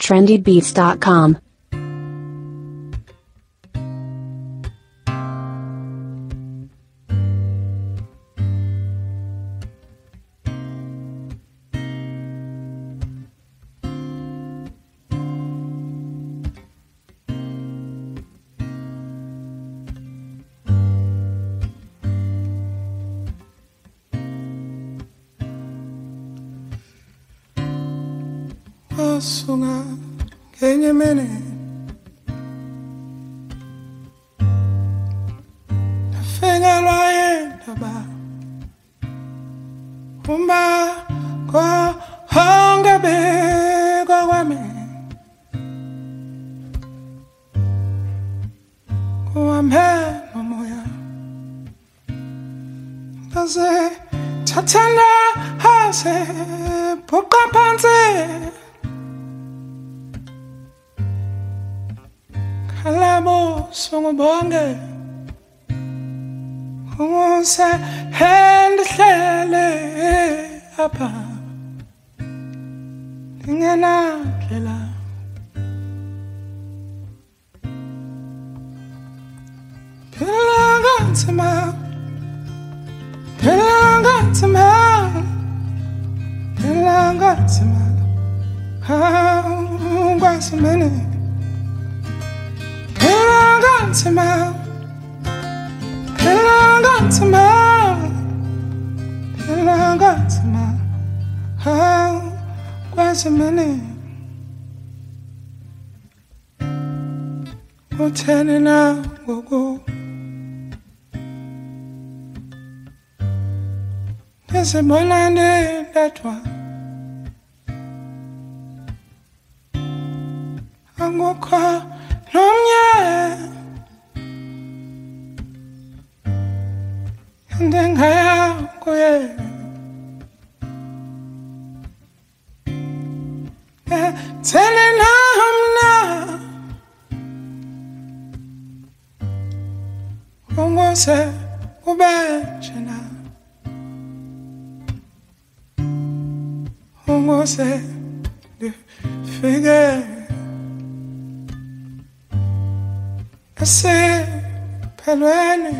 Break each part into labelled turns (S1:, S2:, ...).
S1: trendybeats.com.
S2: Sunga kenye mene Nafenya loye taba Umba kwa honga be kwa wame Kwa mhe mamoya Kaze tatana hase Puka panze Kalamo songobonge Unse hendihlele apha Ngingenandlela Phila kanzima Ungwasimene Pilangatsima, kwasimene utheni na ngoku ndizibona ndedwa angukho nomnye ndengaya kuye Telling hamna Ungose ubechena Ungose figure Ase pelweni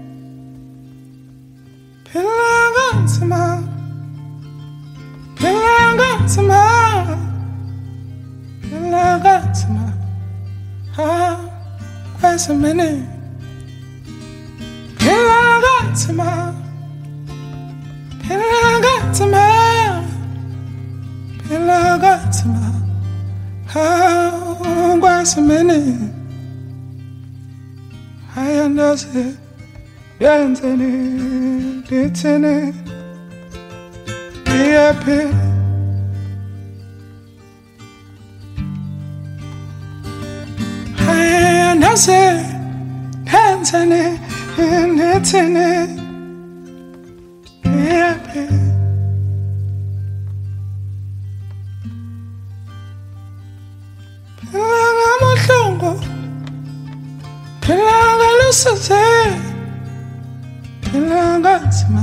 S2: Pilangatsima Kwasimene Pilangatsima Kwasimene Ayandase Yenzene Ditsene Yape Ayandase Yenzene Ditsene Yape Pilanga muhlungu Pilanga lusuze Pilangatsima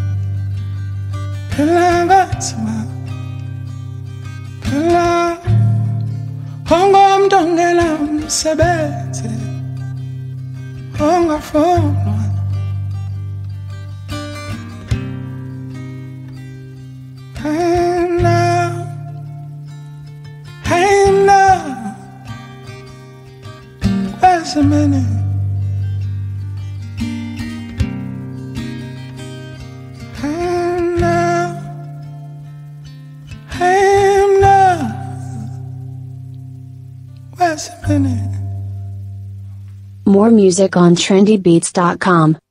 S2: Pila Ongomdongela msebenzi Ongafonwa Haina Kwasimene
S1: More music on trendybeats.com.